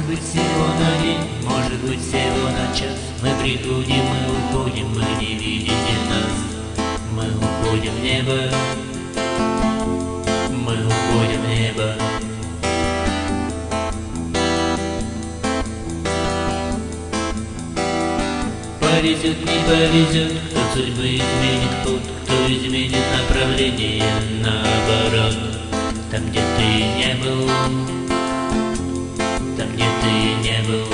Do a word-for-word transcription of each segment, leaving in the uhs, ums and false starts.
быть всего на день, может быть всего на час. Мы приходим, мы уходим, вы не видите нас. Мы уходим в небо, мы уходим в небо. Повезет, не повезет, кто судьбы изменит ход, кто изменит направление наоборот. Там, где ты не был, там, где ты не был.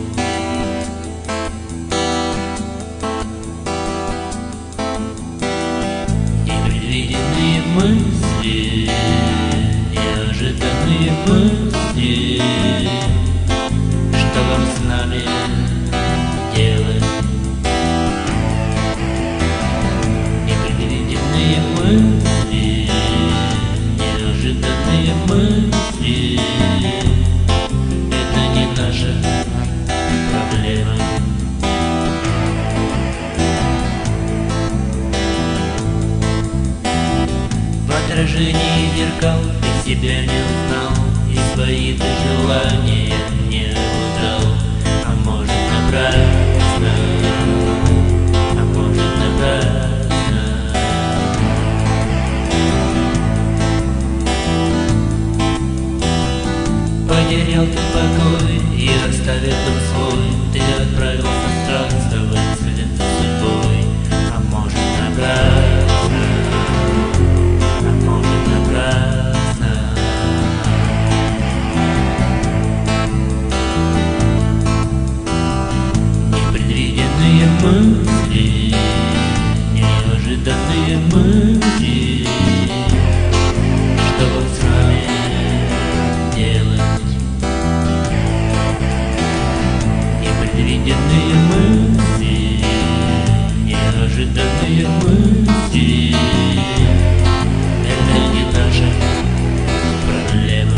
Непредвиденные мысли, неожиданные мысли, что вам с нами делать? Непредвиденные мысли, неожиданные мысли, это не наша проблема. В отражении зеркал ты себя не узнал, и свои ты желания не узнал. А может напрасно, а может напрасно. Потерял ты покой и оставил дом свой, ты отправился странствовать вслед за судьбой. А может напрасно, а может напрасно. Непредвиденные мысли, неожиданные мысли, что вот с нами делать? Непредвиденные мысли, неожиданные мысли, это не наша проблема.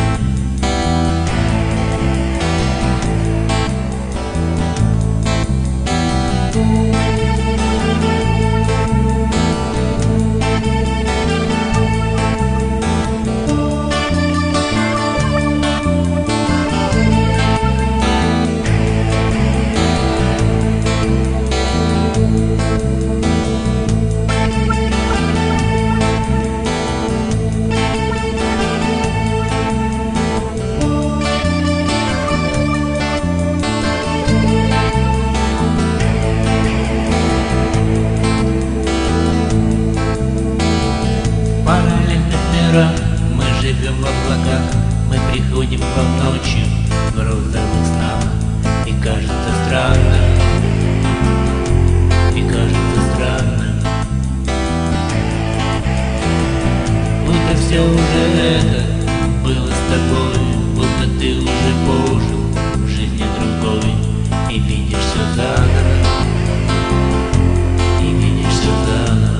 Мы живем в облаках, мы приходим к вам ночью в розовых снах. И кажется странно, и кажется странно, будто все уже это было с тобой, будто ты уже пожил в жизни другой. И видишь все заново, и видишь все заново.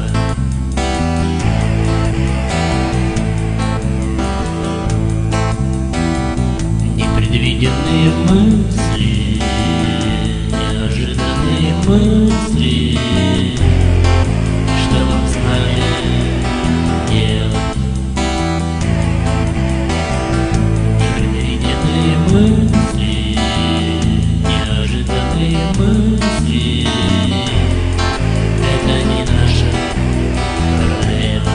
Непредвиденные мысли, неожиданные мысли, что вам с нами делать? Непредвиденные мысли, неожиданные мысли, это не наша проблема.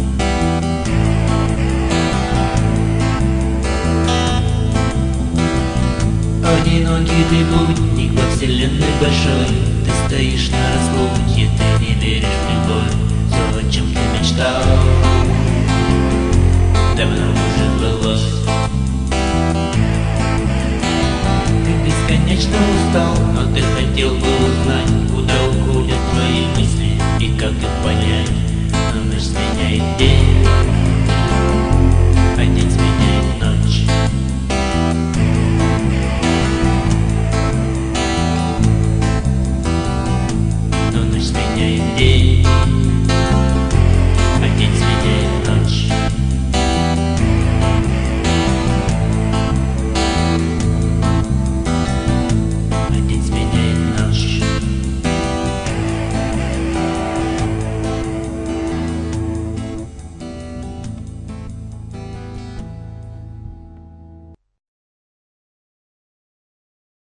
Одинокий ты путник во вселенной большой, ты стоишь на распутье, ты не веришь в любовь. Все, о чем ты мечтал, давно уже сбылось.